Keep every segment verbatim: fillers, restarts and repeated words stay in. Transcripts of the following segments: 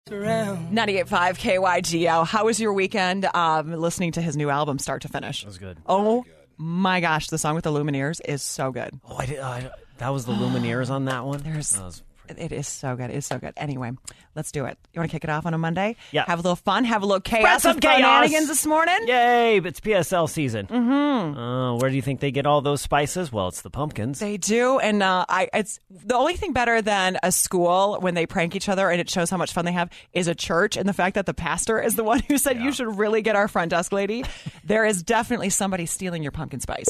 ninety-eight point five K Y G O. How was your weekend um, listening to his new album start to finish? That was good. Oh, my gosh. The song with the Lumineers is so good. Oh, I did, uh, that was the Lumineers on that one? There's, that was it is so good. It is so good. Anyway, let's do it. You want to kick it off on a Monday? Yeah. Have a little fun. Have a little Spread chaos some of chaos. shenanigans this morning. Yay, it's P S L season. Mm-hmm. Uh, where do you think they get all those spices? Well, it's the pumpkins. They do, and uh, I. It's the only thing better than a school when they prank each other and it shows how much fun they have is a church, and the fact that the pastor is the one who said Yeah. you should really get our front desk lady. There is definitely somebody stealing your pumpkin spice.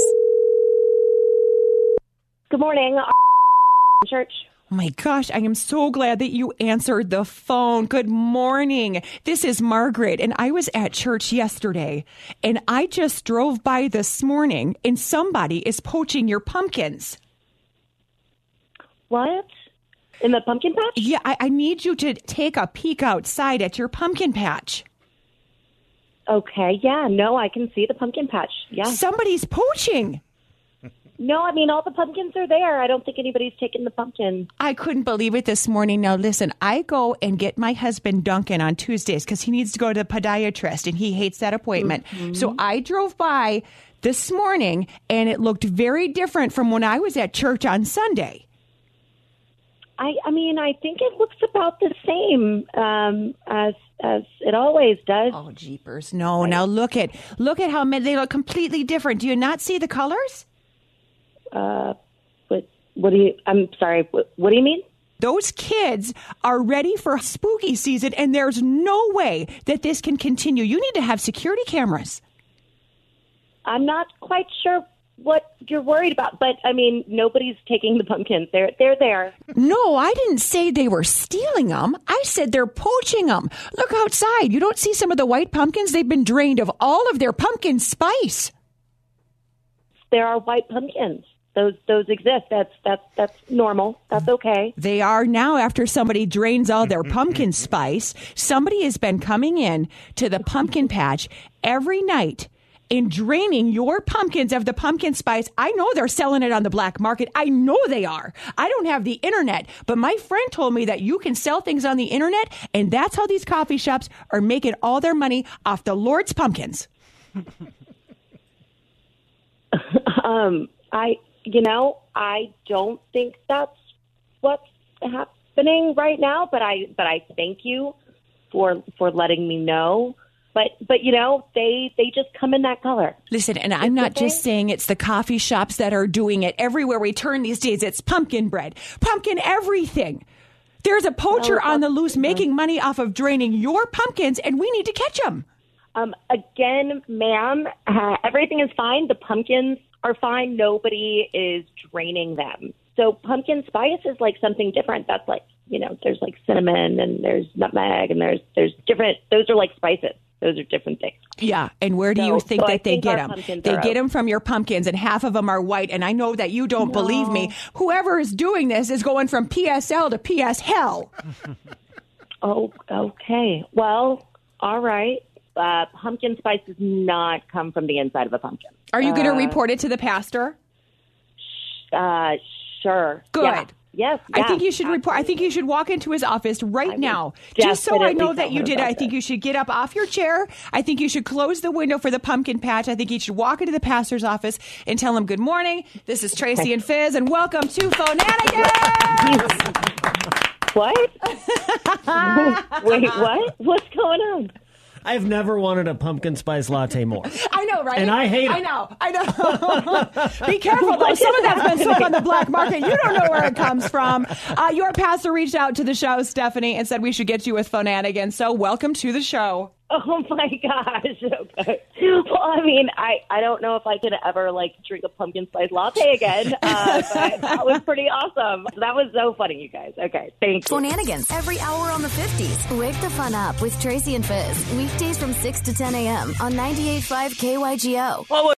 Good morning, church. Oh my gosh, I am so glad that you answered the phone. Good morning. This is Margaret, and I was at church yesterday, and I just drove by this morning, and somebody is poaching your pumpkins. What? In the pumpkin patch? Yeah, I, I need you to take a peek outside at your pumpkin patch. Okay, yeah, no, I can see the pumpkin patch. Yeah. Somebody's poaching. No, I mean, all the pumpkins are there. I don't think anybody's taken the pumpkin. I couldn't believe it this morning. Now, listen, I go and get my husband Duncan on Tuesdays because he needs to go to the podiatrist and he hates that appointment. Mm-hmm. So I drove by this morning and it looked very different from when I was at church on Sunday. I, I mean, I think it looks about the same um, as as it always does. Oh, jeepers. No, now look at look at how many, they look completely different. Do you not see the colors? Uh, what, what do you, I'm sorry, what, what do you mean? Those kids are ready for spooky season, and there's no way that this can continue. You need to have security cameras. I'm not quite sure what you're worried about, but I mean, nobody's taking the pumpkins. They're, they're there. No, I didn't say they were stealing them. I said they're poaching them. Look outside. You don't see some of the white pumpkins? They've been drained of all of their pumpkin spice. There are white pumpkins. Those those exist. That's that's that's normal. That's okay. They are now after somebody drains all their pumpkin spice. Somebody has been coming in to the pumpkin patch every night and draining your pumpkins of the pumpkin spice. I know they're selling it on the black market. I know they are. I don't have the internet, but my friend told me that you can sell things on the internet, and that's how these coffee shops are making all their money off the Lord's pumpkins. um, I. You know, I don't think that's what's happening right now, but I but I thank you for for letting me know. But but you know, they they just come in that color. Listen, and I'm not just saying it's the coffee shops that are doing it. Everywhere we turn these days, it's pumpkin bread, pumpkin everything. There's a poacher oh, on the loose making money off of draining your pumpkins, and we need to catch him. Um, again, ma'am, uh, everything is fine. The pumpkins are fine. Nobody is draining them. So pumpkin spice is like something different. That's like, you know, there's like cinnamon and there's nutmeg and there's there's different. Those are like spices. Those are different things. Yeah. And where do so, you think so that I they think get our them? They are get out. them from your pumpkins, and half of them are white. And I know that you don't No. believe me. Whoever is doing this is going from P S L to P S hell. Oh, okay. Well, all right. Uh, pumpkin spice does not come from the inside of a pumpkin. Are you going to Uh, report it to the pastor? Uh, sure. Good. Yeah. Yes. I yeah, think you should report. I think you should walk into his office right I now. would Just so I know definitely that tell you her did it. about I think this. you should get up off your chair. I think you should close the window for the pumpkin patch. I think you should walk into the pastor's office and tell him, good morning. This is Tracy and Fizz, and welcome to Phonanigans. What? Wait, what? What's going on? I've never wanted a pumpkin spice latte more. I know, right? And I hate it. I know, I know. Be careful, though. Some of that's been sold on the black market. You don't know where it comes from. Uh, your pastor reached out to the show, Stephanie, and said we should get you with Phonanigans. So welcome to the show. Oh, my gosh. Okay. Well, I mean, I, I don't know if I could ever, like, drink a pumpkin spice latte again, uh, but that was pretty awesome. That was so funny, you guys. Okay, thanks. Phonanigans every hour on the fifties. Wake the fun up with Tracy and Fizz. Weekdays from six to ten a.m. on ninety-eight point five K Y G O. Well,